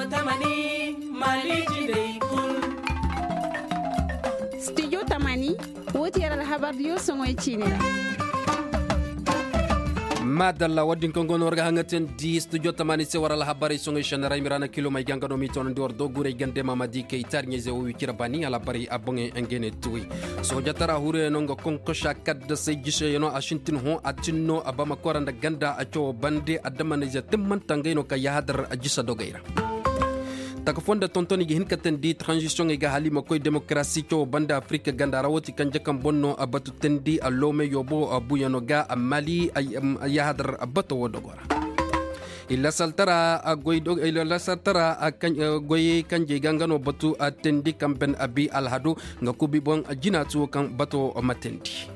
Tamani Mali Jide Kun. Studio Tamani woti yara habar yo songoy chinira. madalla waddin ko gon warga hangaten di studio tamani se wara la habari songo shanara mirana kilo may ganga no mi ton ndor do gure gande mamadi kay tarnye ze wi kirabani ala bari abonge engene tuwi so jatara hure no ngo konko shakad se gishe yono ashintin ho atinno abama koranda ganda acho bande adama ne je temman tangay no kay hadar ajisa dogaira takafonda tontoni gi hinkaten di transition ga halima koy demokrasi to banda afrika ganda rawoti kanje kam bonno abatu tendi allome yobo abuyano ga amali ay hadar abato wodogora illa saltara goy kanje gangano batu atendi kamben abi alhadu ngakubi bon jinatu kan bato matendi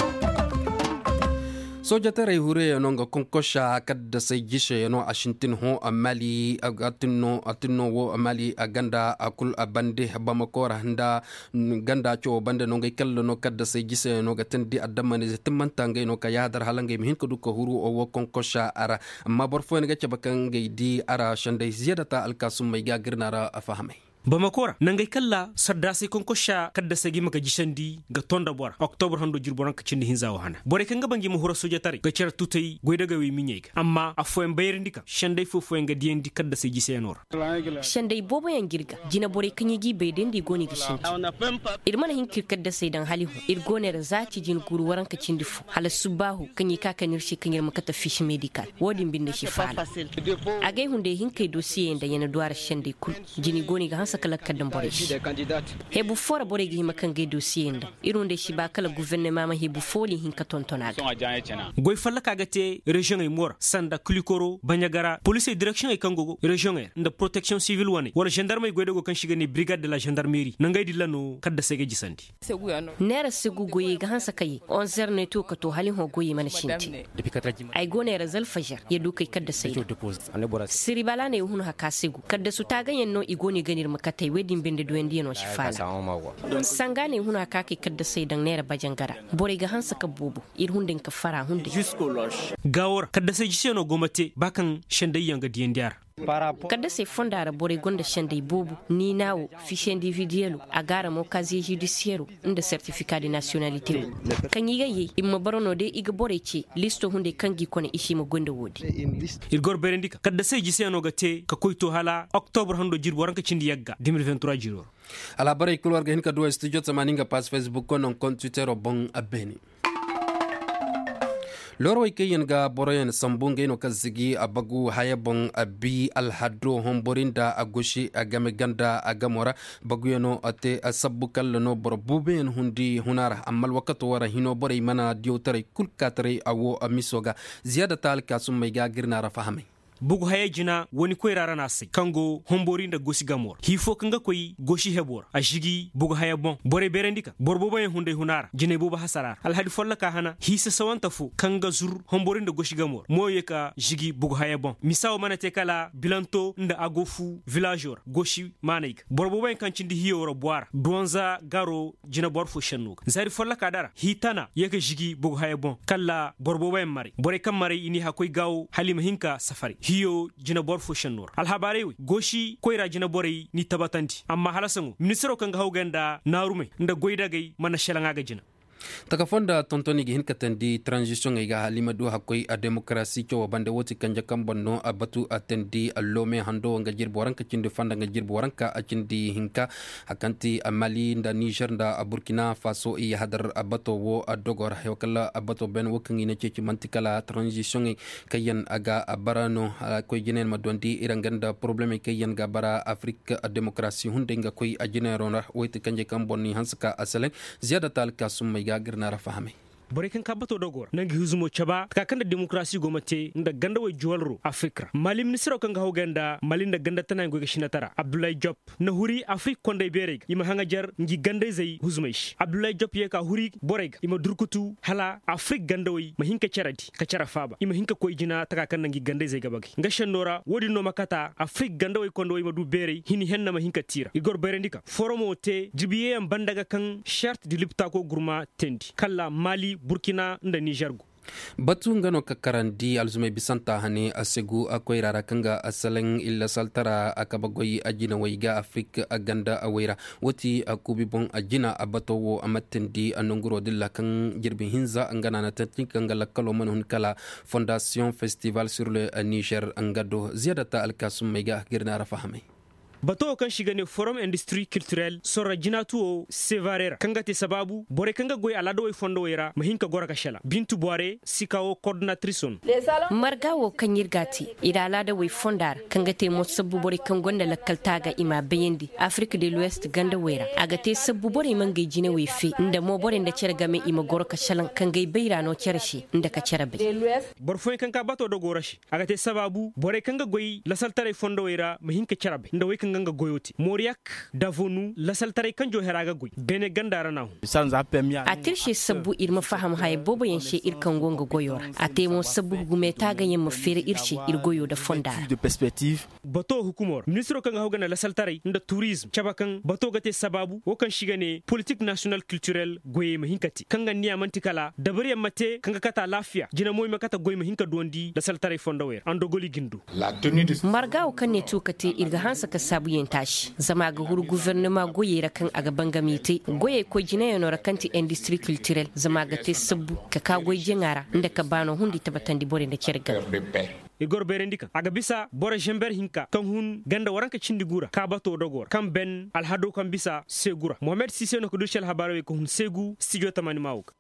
sojatare hure nonga konkosha kadda sai gishe no ashintin ho amali atinno wo amali aganda akul abande bamakora handa ganda cho bande nonga kallo no kadda sai gishe no gatendi adamane timanta ngay no kayadar halange mihin ko dukko huru o wo konkosha ara amma borfo ne gacha bakange di ara shande ziyadata alkasum may gagirnara afahame bamakora nangay kalla sadda sai konkosha kadda sagi maka jishandi ga tonda bor october hando jirboran ka cindi hinzawo hana bore kan gabangi mu hura soja tare ga cer tutay goyda ga wi minyega amma afoen bayirndika shandai fofo en ga diendi kadda sai gisenor shandai bobo yan girga jina bore kan yigi be dendi goni gishin irman hin kadda sai dan halihu irgoner zati jin guru waran ka cindi fu hala subahu kan yi kaka nirshi kan yirma kata fish medical wodin binda shi fala agay hunde hin kai dossier da yana duwar shandai kul jini goni ga sakala kadan borish hebu fora bore gi makan ge dossier nda irunde shi ba kala gouvernement ma hebu foli hin ka tontonaga goy falla kagate region ay mor sanda kulikoro banyagara police direction ay kangogo region ay nda protection civil wani wala gendarme goy dogo kan shiga ni brigade de la gendarmerie nangay dilano kadda sege jisandi nera segu goy ga hansa kay 11h ne to ka to halin ho goy mana shinti ay gone razal fajar ya dukai kadda sai siri bala ne hunu haka segu kadda su ta ganyen no igoni ganir katai wedin bende duendi no shifala sangane huna kake kadda sai dan nera bajangara bore ga hansa ka bobo ir hunden ka fara hunde gawor kadda sai jiseno gomate bakan shandai yanga diendiar kadda sai fondara bore gonda shandai bobo ni nawo fiche individuel agara mo casier judiciaire inda certificat de nationalité kan yiga yi imma barono de iga bore ce listo hunde kangi kone ishi mo gonda wodi irgor berendika kadda sai jiseno gate ka koyto hala october hando jirbo ranka cindi yagga 2023 jiro ala bare kulor ga hinka do studio tamaninga pas facebook ko non compte twitter o bon abeni loro ikeyen ga boroyen sambunge no kazigi abagu hayabon abi alhadro homborinda agoshi agame ganda agamora baguyeno ate asabukal no borbuben hundi hunara amal wakato wara hino bore mana diotare kulkatre awo amisoga ziyadata alkasum mayga girnara fahame bugu haya jina woni koy rarana se kango hombori nda gosi gamor hifo kanga koy goshi hebor ashigi bugu haya bon bore berendika borbo bayen hunde hunara jine boba hasarar alhadi folla ka hana hisa sawanta fu kanga zur hombori nda goshi gamor moye ka jigi bugu haya bon misaw manate kala bilanto nda agofu villageur goshi manik borbo bayen kancindi hiyoro boara donza garo jina borfo shanuk zari folla ka dara hitana yeka jigi bugu haya bon kala borbo bayen mari bore kam mari ini hakoy gaw halima hinka safari hiyo jina bor fo shanur alhabarewi goshi koyra jina boray ni tabatanti amma halasangu ministro kanga hawganda narume nda goydagay mana shelanga ga jina takafonda tontoni gi hinkaten di transition ga halima do hakoy a demokrasi to bande woti kanja kambonno abatu atendi allome hando nga jirbo ranka cinde fanda nga jirbo ranka acindi hinka hakanti amali nda niger nda burkina faso i hadar abato wo adogor hewkala abato ben wokangi ne ceci mantikala transition kayen aga abarano koy jinen madondi iranganda problème kayen ga bara afrique demokrasi hunde nga koy ajinero na woti kanje kambonni hanska asalen ziyadatal kasum girnara fahame bore kan kabato dogor nangi huzumo chaba ka kanda demokrasi gomate nda ganda way juwalro afrika mali ministro kan gaho ganda mali nda ganda tanan go gashinatara abdoulaye diop na huri afrika konde bereg ima hanga jar ngi ganda zay huzumaish abdoulaye diop ye ka huri boreg ima durkutu hala afrika ganda way mahinka charadi ka chara faba ima hinka koy jina taka kan ngi ganda zay gabagi ngashanora wodi no makata afrika ganda way kondo way madu bere hini henna mahinka tira igor berendika foromo te jibiye am bandaga kan charte di lipta ko gurma tendi kala mali burkina nda niger go batu ngano ka karandi alzume bisanta hane asegu akwai rara kanga asalin illa saltara akabagoyi ajina waiga afrika aganda awera wati akubi bon ajina abatowo amatendi anonguro dilla kan jirbin hinza angana na tatnik angala kalo manhun kala fondation festival sur le Niger angado ziyadata alkasum mega girna rafahame bato kan shiga ne forum industrie culturelle sora jinatu sevarera kanga te sababu bore kanga goy alado way fondo wera mahinka gora kashela bintu boare sikawo coordinatrice margawo kan yirgati ida alada way fondar kanga te mo sabbu bore kan gonda lakkal taga ima bayindi afrique de l'ouest ganda wera aga te sabbu bore mangay jine way fe nda mo bore nda cergame ima gora kashalan kangay bayra no cershi nda ka cerabe bor foy kanka bato do gorashi aga te sababu bore kanga goy la saltare fondo wera mahinka cerabe nda way nganga goyoti moriak davonu la saltare kanjo heraga goy bene gandara nahu atirshi sabbu irma faham hay bobo yenshe irkan gonga goyora atemo sabbu gume taga yemma fere irshi irgoyo da fonda de perspective bato hukumor ministro kan hawgana la saltare nda tourisme chabakan bato gate sababu o kan shigane politique nationale culturelle goye mahinkati kanga niya mantikala dabari mate kanga kata lafiya jina moy makata goy mahinka dondi la saltare fonda wer andogoli gindu la tenue de margawo kan ne tukate irga hansa ka sabu tashi zama ga huru gouvernement goye rakan aga bangamite goye ko jina yono rakanti industrie culturelle zama ga te sabbu ka goy jengara inda ka bano hundi tabatandi bore da kerga igor berendika aga bisa bore jember hinka kan hun ganda waranka cindigura ka bato dogor kan ben alhado kan bisa segura mohamed sisse no ko do shel habaro ko hun segu studio tamani mawuk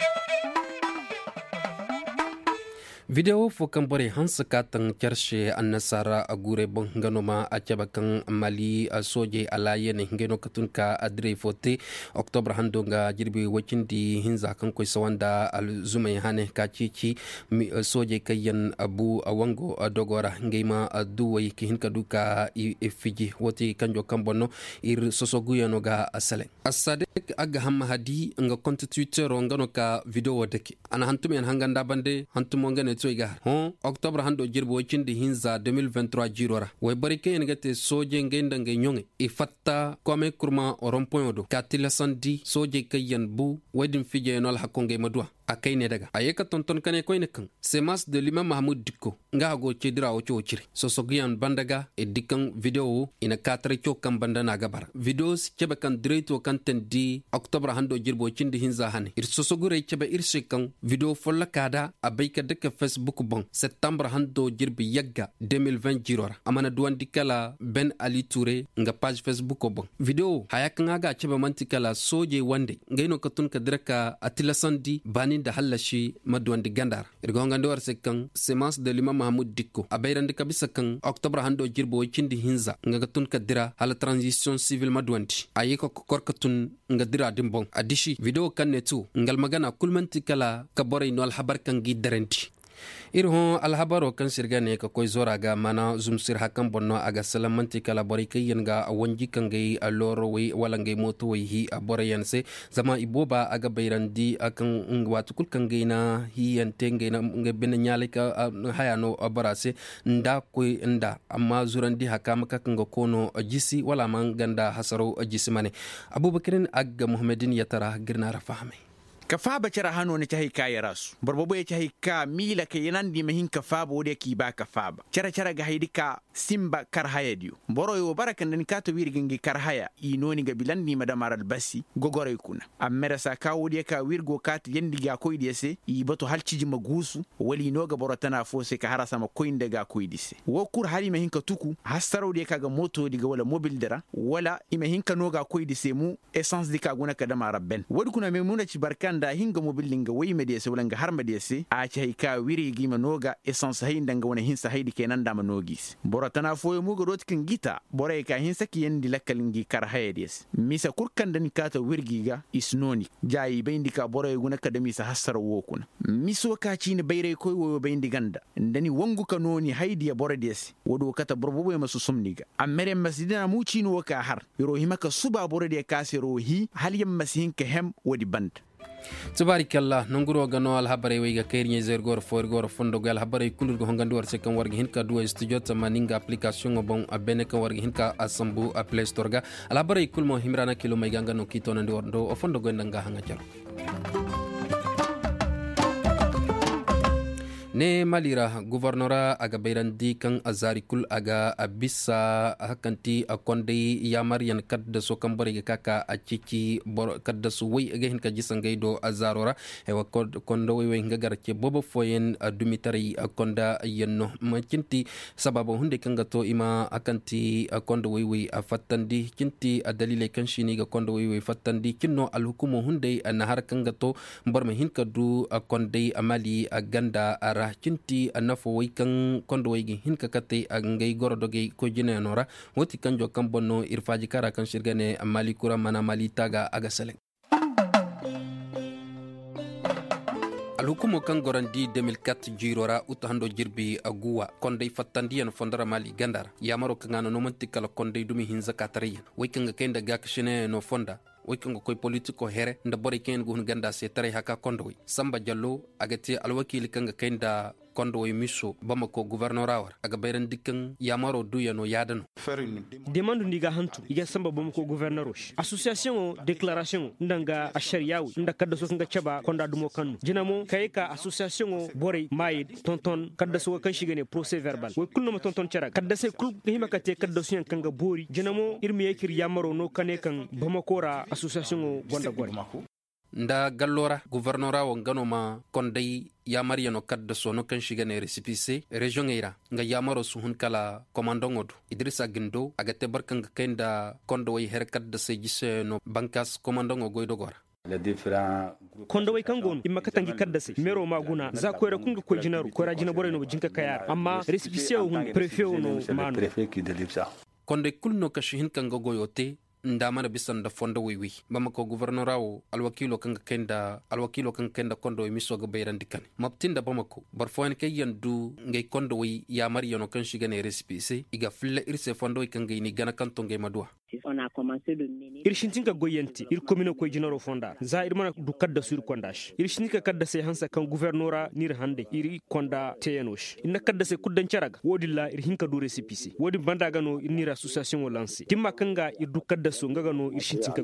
video fo kan bore hansa katan kershe annasara agure bon ganoma a cabakan mali a soje alaye ne ngeno katunka adre fote octobre handonga jirbi wakindi hinza kan koy sawanda al zumay hane ka cici soje kayan abu awango dogora ngema duway ki hinka duka fiji woti kanjo kambono ir sosoguyano ga asale asadek aga hamma hadi nga constituteur ngano ka video wadeke ana hantum en hanganda bande hantum ngane toyga octobre hando jirbo cindi hinza 2023 jirora way barike en gate soje ngenda ngay nyonge e fatta comme kurma rond-point do katila sandi soje kayen bu wadin fije no hakonge madwa akay ne daga ayeka tonton kane koy nekan semas de l'imam mahmoud dikko nga go cedira o ciociri sosogian bandaga e dikkan video ina katre cokam bandana gabar videos kebe kan direito kan tendi octobre hando jirbo cindi hinza hane ir sosogure kebe irse kan video folla kada abayka deke facebook bon septembre hando jirbi yagga 2020 jirora amana duwan dikala ben ali touré nga page facebook bon video hayakan aga kebe mantikala soje wande ngayno katun ka direka atilasandi bani da halashi maduwan di gandar irgonga ndor sekan semence de l'imam mahmoud dikko abayrande kabisa kan octobre hando jirbo cindi hinza nga tun kadira hala transition civil maduwanti ayiko korkatun nga dira dimbon adishi video kan netu ngal magana kulmanti kala kabore no al habar kan gi darenti irho alhabaro kan sirgane ka koy zoraga mana zumsir hakan bonno aga salamanti kala bori kayen ga wanji kan gay aloro wi wala ngay moto wi hi abore yanse zama iboba aga bayrandi akan watu kul kan gay na hi yantenge na ngeben nyalika hayano abarase nda koy nda amma zurandi hakam ka kan kono jisi wala man ganda hasaro jisi mane abubakarin aga muhammadin yatara girna rafahame kafa bacara hano ne tahi kaya rasu barbobo ya tahi ka mila ke yanan di mahin kafa bo de ki ba kafa ba cara ga haidika simba karhaya diyo boro yo barakan den ka to wirgingi karhaya inoni ga bilan ni madamar albasi gogore kuna amera sa ka wodi ka wirgo kat yendi ga koydi se i bato halciji magusu wali no ga borotana fo se ka harasa ma koinde ga koydi se wo kur hali mahin ka tuku hasaro de ka ga moto diga wala mobil dara wala imahin ka no ga koydi se mu essence dika guna ka dama rabben wodi kuna memuna ci barkan da hinga mobilinga way medese wala nga har medese a ci ka wiri gima noga essence haynda nga wona hinsa haydi kenan da manogis borotana foyo mugo rotkin gita bore ka hinsa ki yendi lakkalingi kar haydes misa kurkan dan ka ta wirgiga isnoni jayi bayndi ka bore guna ka da misa hasar wokuna miso ka ci ni bayre koy wo bayndi ganda ndani wangu ka noni haydi ya bore des wodo kata borbobo masu sumniga amere masjidina mu ci no ka har yoro himaka suba bore de kasiro hi hal yam masihin ka hem wodi band tabarakallah nonguro gano al habare wayga kayrnya zergor forgor fondo gal habare kulur go hongandi war se kan wargi hinka duwa studio tamaninga application bon abene kan wargi hinka asambu a play store ga al habare kulmo himrana kilo may ganga no kito nandi war do o fondo go ndanga hanga jalo ne malira guvernora aga bayrandi kan azari kul aga abissa hakanti akonde yamarian kadda so kambari kaka a cici bor kadda su wi aga hin ka jisangay do azarora e wa kondo wi nga garake bobo foyen dumitari akonda yenno macinti sababu hunde kanga to ima akanti akondo wi afatandi cinti adalile kan shini ga kondo wi fatandi kinno alhukumu hunde na har kanga to barma hin kadu akonde amali aganda cinti anafo way kan kondo way hin ka kate ngay gorodoge ko jine nora woti kanjo kan bonno irfaji kara kan shirgane amali kura mana mali taga aga sele alhukumo kan gorandi 2004 jirora utahando jirbi aguwa konde fattandiyan fondara mali gandara yamaro kangano no mantikala konde dumi hinza katariyan way kanga kenda gakshine no fonda wikingo koy politiko here nda bori ken gun ganda se tare haka kondoy Samba Jallo agati alwakili kanga kenda kondoy miso bamako gouverneur war aga bayran dikkan yamaro duyano yadano demande ndiga hantu iga Samba bamako gouverneur association déclaration ndanga ashariyawi nda kadda so nga chaba konda dumo kanu jinamo kayka association bori mayid tonton kadda so kan shigene procès verbal way kulno tonton chara kadda se kul himakate kadda so kanga bori jinamo irmi yakir yamaro no kane kan bamako ra association gonda gore nda gallora gouvernora wo ganoma kondai yamariano kadda sono kan shigane récépissé région eira nga yamaro suhun kala commandant Idrissa Gindo agate barkanga kenda kondo way her kadda se gisse no bankas commandant goydo gora kondo way kangon imma katangi kadda se mero maguna za ko era kunga ko jinaru ko rajina bore no jinka kayar amma récépissé hun préfet no manu konde kulno kashin kanga goyote ndamana bisan da fonda wiwi bamako gouverneur alwakilo kan kenda kondo miso ga bayran dikane maptinda bamako barfoen kay yandu ngay kondo wi ya mariano kan shigane récépissé iga fille irse fondo kan ni gana kanto ngay madwa on a commencé de mener irshintinka goyenti ir commune ko jinaro fonda za irmana du kadda sur kondash irshintika kadda se hansa kan gouverneur nir hande iri konda teyanosh inna kadda se kuddan charaga wodilla ir hinka du récépissé wodi bandaga no nir association o lancé timma kanga ir du kadda so ngagano irshintinka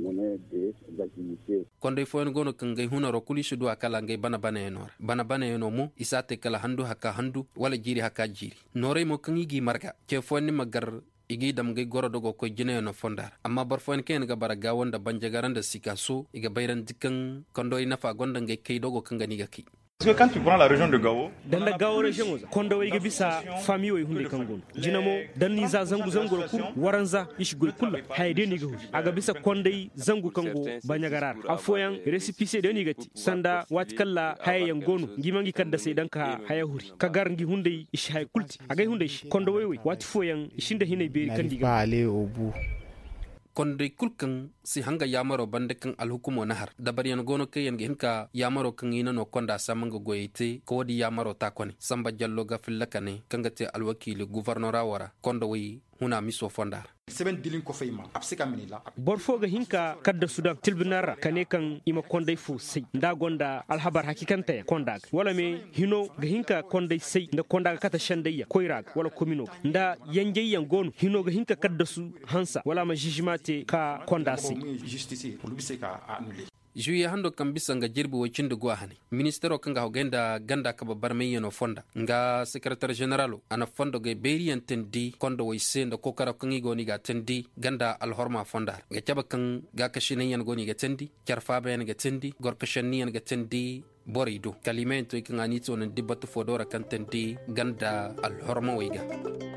kondo foen gono kan ngay hunaro kulishu du akala ngay bana eno mo isate kala handu haka handu wala jiri haka jiri nore mo kan yigi marga ke foen magar igi dam ngay gorodogo ko jine no fondar amma barfoen ken ga baraga wonda banjagaranda sikaso iga bayran dikkan kondo ina fa gonda ngay kay dogo kan gani gaki. Parce que quand tu prends la région de Gao, dans la Gao région, kondo way bisa famille way hunde kangon jinamo dan ni za zangu ku waranza ishgul kullu hayde ni go aga bisa kondai zangu kango banyagarar afoyan récépissé de ni gati sanda wat kala hayen gonu ngimangi kadda sai dan ka hayahuri kagar ngi hunde ish hay kulti aga hunde kondo way wat foyan ishinde hinay be kandi ga ale obu konde kulkan si hanga yamaro bande kan alhukumo nahar dabariyan gono kayen hinka yamaro kan ina no konda samanga goyete ko di yamaro takoni Samba Jallo ga fillakane kangate alwakili gouverneur wara kondo wi huna miso fondar seben dilin ko feyma absika minila borfo ga hinka kadda sudan tilbinara kane kan ima kondai fu sai nda gonda alhabar hakikanta konda wala me hino ga hinka kondai sai nda konda kata shandayya koirag wala komino nda yanjeyyan gonu hino ga hinka kadda su hansa wala ma jijimate ka konda sai justice pour lui c'est ka annuler juye hando kan bisa nga jirbi wacin da guahani ministero kan ga hogenda ganda ka babbar mayeno fonda nga secretary general ana fondo ga beriyan tendi kondo wayse nda kokara kan igoni ga tendi ganda alhorma fonda ga caba kan ga kashine yan goni ga tendi karfa bayan ga tendi gorkashani yan ga tendi borido kalimento ikan anito nan dibatu fodora kan tendi ganda alhorma wayga